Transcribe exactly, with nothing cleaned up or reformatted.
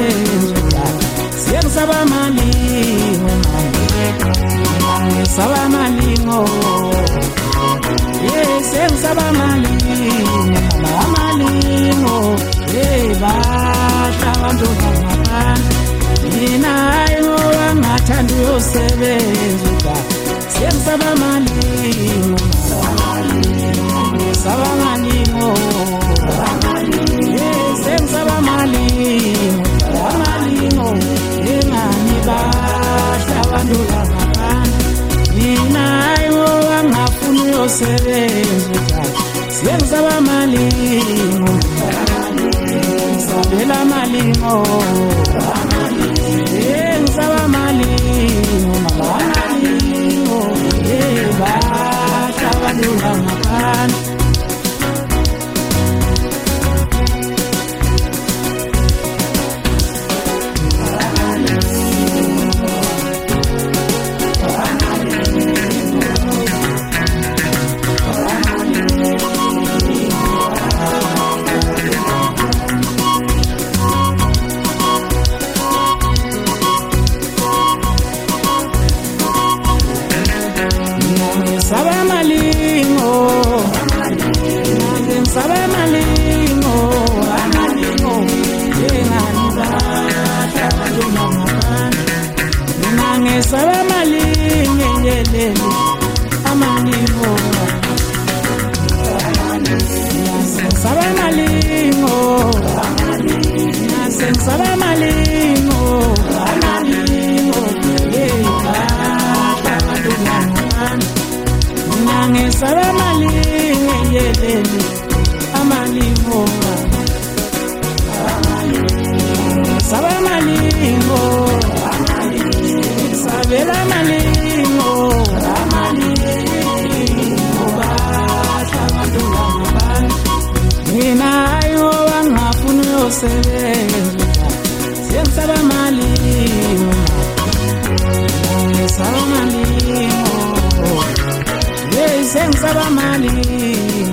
yosebenza siyengisaba malingo ngisaba malingo yes sengisaba malingo malingo hey basha abantu ngaphandle mina ayo angathanda yosebenza siyengisaba malingo ngisaba malingo yes sengisaba malingo malingo engani basha abantu ngaphandle mina ayo angafuni yosebenza siyengisaba malingo sabela malingo ngisaba malingo malingo hey basha abantu ngaphandle Saba malingo, saba malingo, malingo, engani basha abantu ngaphandle, nange saba malingo ngelele, amalingo, saba malingo, nase saba malingo, amalingo, hey basha abantu ngaphandle. Ngisaba malingo yelele amalingo saba malingo sabela malingo amalingo basha abantu ngaphandle mina ayo angafuni yosebenza siyengisaba malingo ngisaba malingo sengisaba malingo